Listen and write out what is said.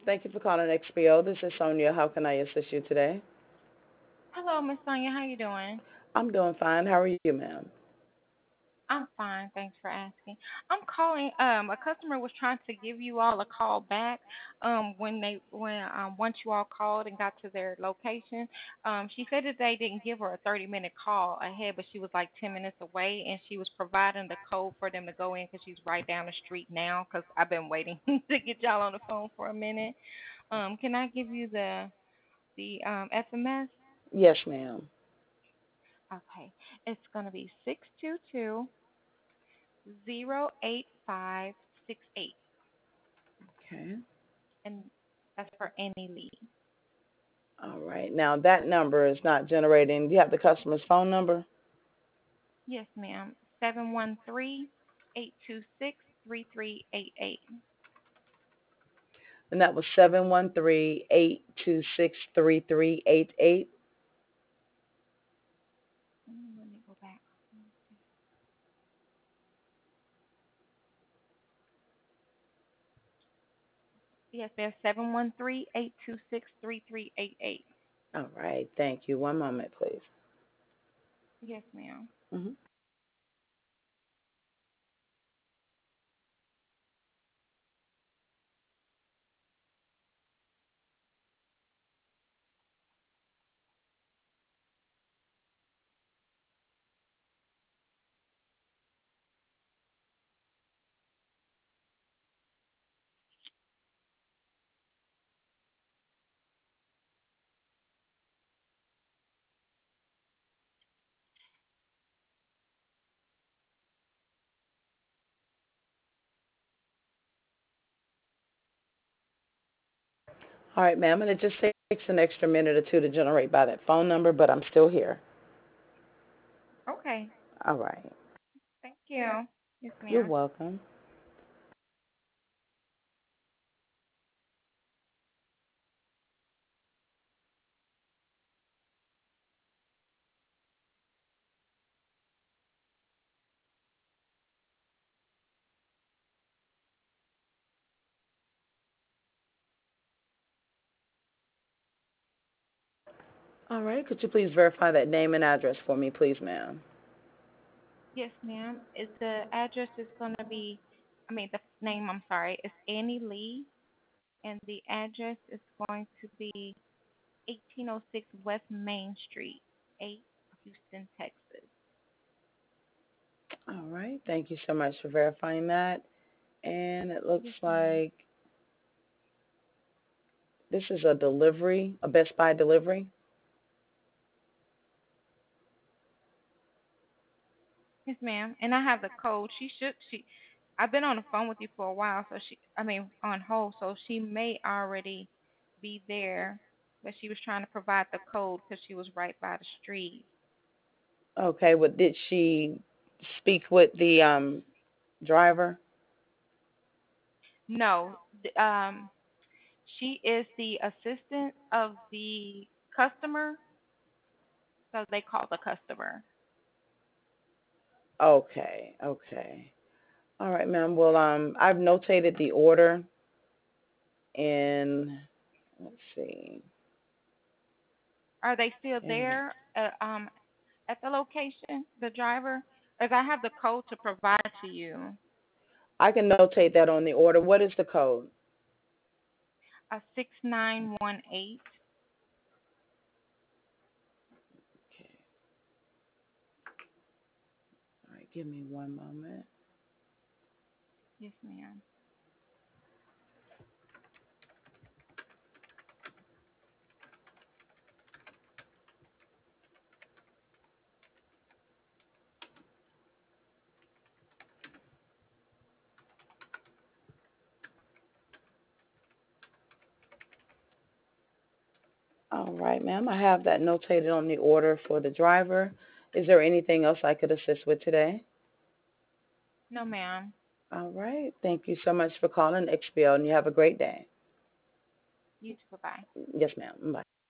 Thank you for calling XPO. This is Sonia. How can I assist you today? Hello, Miss Sonia. How you doing? I'm doing fine. How are you, ma'am? I'm fine. Thanks for asking. I'm calling. A customer was trying to give you all a call back. When once you all called and got to their location, she said that they didn't give her a 30-minute call ahead, but she was like 10 minutes away, and she was providing the code for them to go in because she's right down the street now. Because I've been waiting to get y'all on the phone for a minute. Can I give you the SMS? Yes, ma'am. Okay, it's gonna be 622-08568, Okay. and that's for any lead. All right. Now that number is not generating. Do you have the customer's phone number? Yes, ma'am. 713-826-3388. And that was 713-826-3388. Let me go back. Yes, there's 713-826-3388. All right. Thank you. One moment, please. Yes, ma'am. hmm All right, ma'am. And it just takes an extra minute or two to generate by that phone number, but I'm still here. Okay. All right. Thank you. Yes, You're ma'am. welcome. All right. Could you please verify that name and address for me, please, ma'am? Yes, ma'am. Is the address is gonna be, the name. I'm sorry. It's Annie Lee, and the address is going to be 1806 West Main Street, 8, Houston, Texas. All right. Thank you so much for verifying that. And it looks Yes, ma'am. like this is a delivery, a Best Buy delivery. Yes, ma'am. And I have the code. I've been on the phone with you for a while, so on hold, so she may already be there, but she was trying to provide the code because she was right by the street. Okay. What did she speak with the driver? No, she is the assistant of the customer, so they call the customer. Okay. Okay. All right, ma'am. Well, I've notated the order in. Let's see. Are they still And there at the location, the driver? As I have the code to provide to you, I can notate that on the order. What is the code? 6918. Okay. All right. Give me one moment. Yes, ma'am. All right, ma'am. I have that notated on the order for the driver. Is there anything else I could assist with today? No, ma'am. All right. Thank you so much for calling XBL, and you have a great day. You too. Bye-bye. Yes, ma'am. Bye.